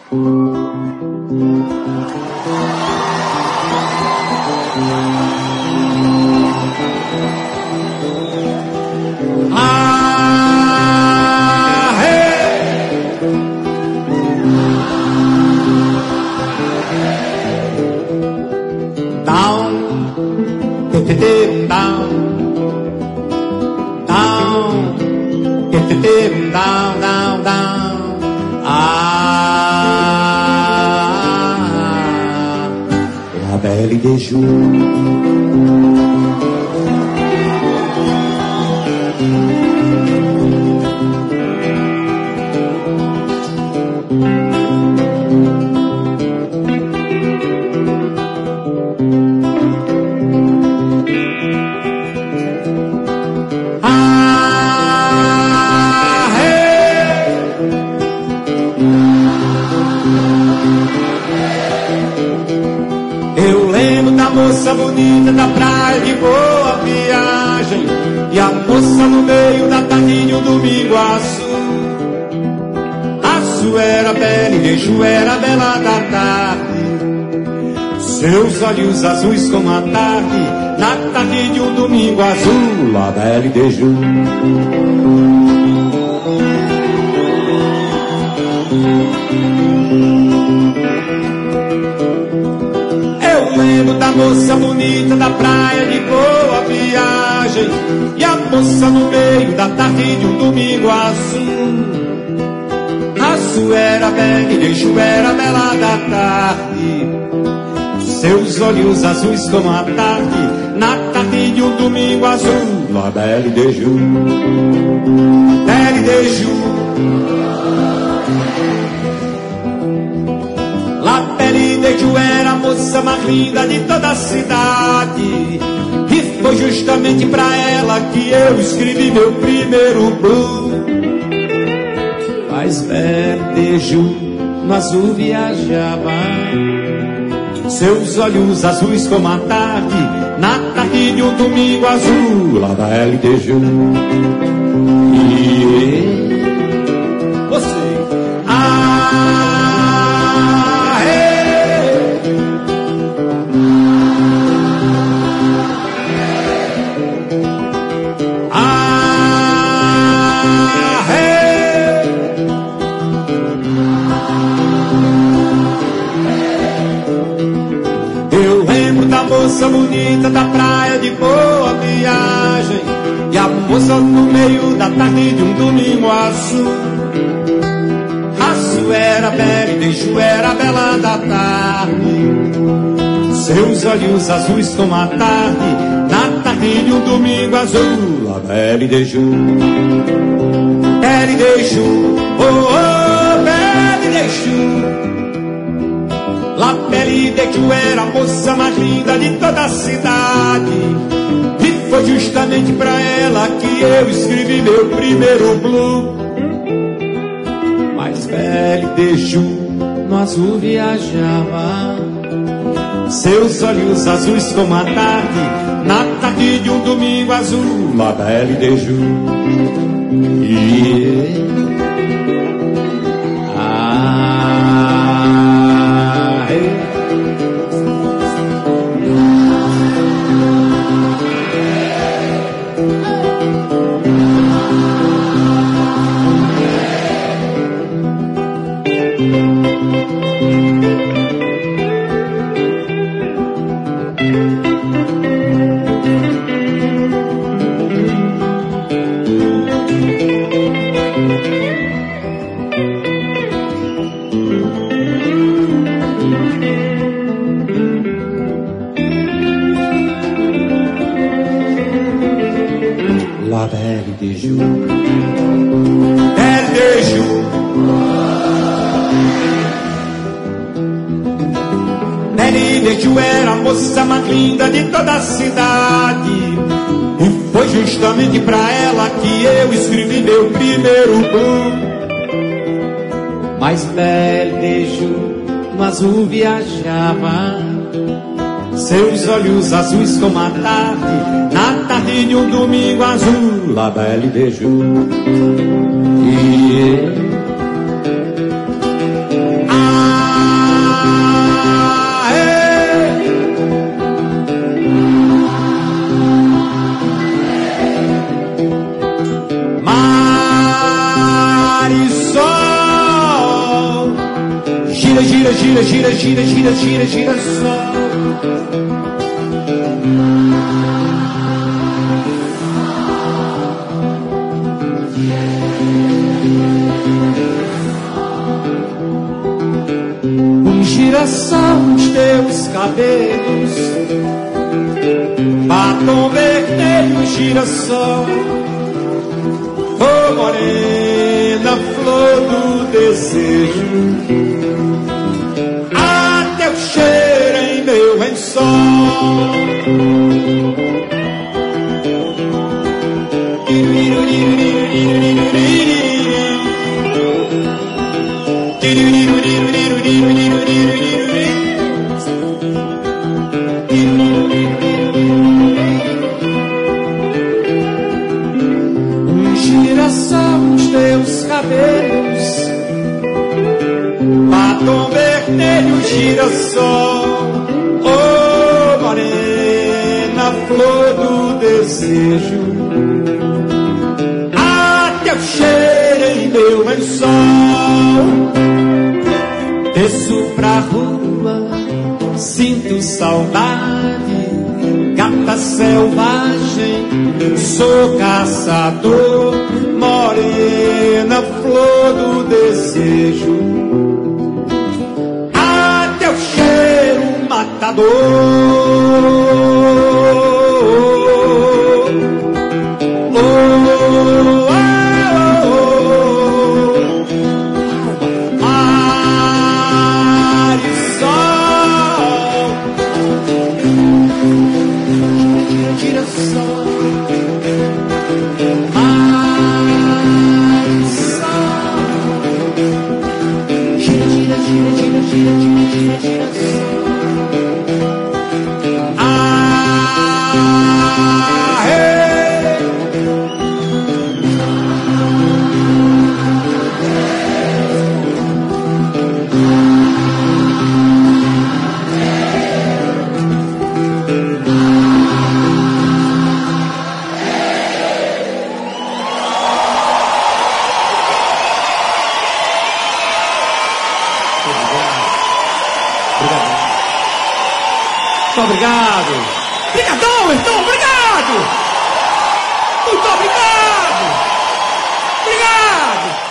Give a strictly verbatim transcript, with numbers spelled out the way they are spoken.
Down, down, down. Ah, la belle des jours. Moça bonita da praia de boa viagem, e a moça no meio da tarde de um domingo azul. Azul era bela e beijo era bela da tarde, seus olhos azuis como a tarde, na tarde de um domingo azul, a bela e beijo. Lembro da moça bonita da praia de boa viagem, e a moça no meio da tarde de um domingo azul. Azul era bela e beijo era bela da tarde, seus olhos azuis como a tarde, na tarde de um domingo azul, la belle e beijo, belle e beijo. La belle de Ju era a moça mais linda de toda a cidade, e foi justamente pra ela que eu escrevi meu primeiro blues. Mas belle de Ju no azul viajava, seus olhos azuis como a tarde, na tarde de um domingo azul, la belle de Ju. E você, ah, moça bonita da praia de boa viagem, e a moça no meio da tarde de um domingo azul. Azul era bela e beijo era bela da tarde, seus olhos azuis como a tarde, na tarde de um domingo azul, a bela e beijo, bela e beijo, oh, oh, bela e beijo. La belle de Ju era a moça mais linda de toda a cidade, e foi justamente pra ela que eu escrevi meu primeiro blues. Mas belle de Ju no azul viajava, seus olhos azuis como a tarde, na tarde de um domingo azul, la belle de Ju. Yeah. La belle de Ju, belle de Ju. Belle de Ju era a moça mais linda de toda a cidade, e foi justamente pra ela que eu escrevi meu primeiro blues. Mas belle de Ju no azul viajava, seus olhos azuis como a tarde, na tarde de um domingo azul, la belle de Ju. Yeah. Ah, Gira, gira, gira, gira, gira, gira, gira, gira só. Um girassol nos teus cabelos, batom vermelho, girassol. Oh, morena, flor do desejo, a teu cheiro em meu lençol. Um girassol nos teus cabelos, batom vermelho, girassol. Oh, morena, flor do desejo, a teu cheiro em meu lençol. Desço pra rua, sinto saudade, gata selvagem, sou caçador, morena, flor do desejo, a teu cheiro matador. Muito obrigado. Obrigadão, então, obrigado. Muito obrigado. Obrigado.